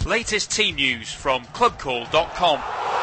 Latest team news from clubcall.com.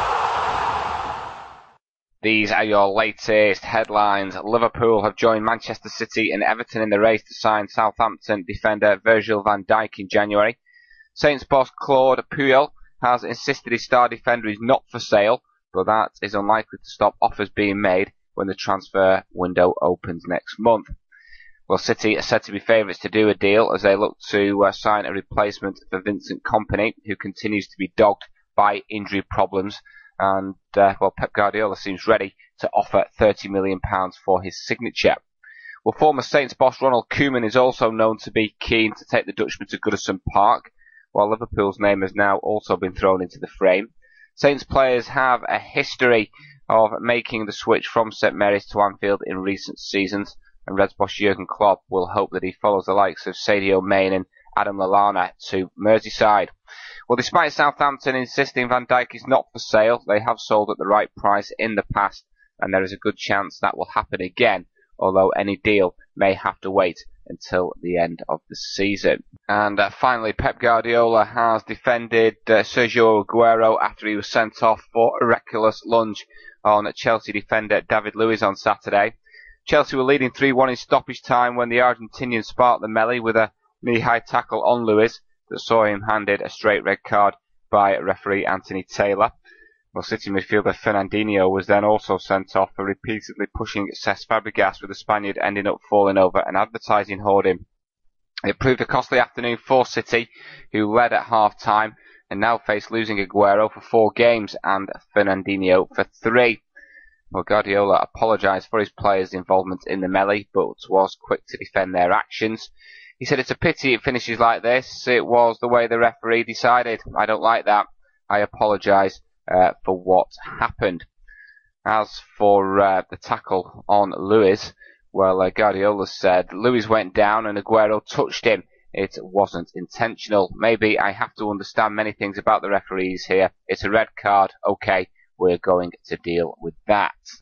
These are your latest headlines. Liverpool have joined Manchester City and Everton in the race to sign Southampton defender Virgil van Dijk in January. Saints boss Claude Puel has insisted his star defender is not for sale, but that is unlikely to stop offers being made when the transfer window opens next month. Well, City are said to be favourites to do a deal as they look to sign a replacement for Vincent Kompany, who continues to be dogged by injury problems. And, Pep Guardiola seems ready to offer £30 million for his signature. Well, former Saints boss Ronald Koeman is also known to be keen to take the Dutchman to Goodison Park, while Liverpool's name has now also been thrown into the frame. Saints players have a history of making the switch from St Mary's to Anfield in recent seasons, and Reds boss Jurgen Klopp will hope that he follows the likes of Sadio Mane and Adam Lallana to Merseyside. Well, despite Southampton insisting Van Dijk is not for sale, they have sold at the right price in the past, and there is a good chance that will happen again, although any deal may have to wait until the end of the season. And finally, Pep Guardiola has defended Sergio Aguero after he was sent off for a reckless lunge on Chelsea defender David Luiz on Saturday. Chelsea were leading 3-1 in stoppage time when the Argentinian sparked the melee with a knee-high tackle on Luiz that saw him handed a straight red card by referee Anthony Taylor. Well, City midfielder Fernandinho was then also sent off for repeatedly pushing Cesc Fabregas, with the Spaniard ending up falling over an advertising hoarding. It proved a costly afternoon for City, who led at half-time and now face losing Aguero for 4 games and Fernandinho for 3. Well, Guardiola apologised for his players' involvement in the melee, but was quick to defend their actions. He said, "It's a pity it finishes like this. It was the way the referee decided. I don't like that. I apologise for what happened." As for the tackle on Luiz, well, Guardiola said, "Luiz went down and Aguero touched him. It wasn't intentional. Maybe I have to understand many things about the referees here. It's a red card. Okay, we're going to deal with that."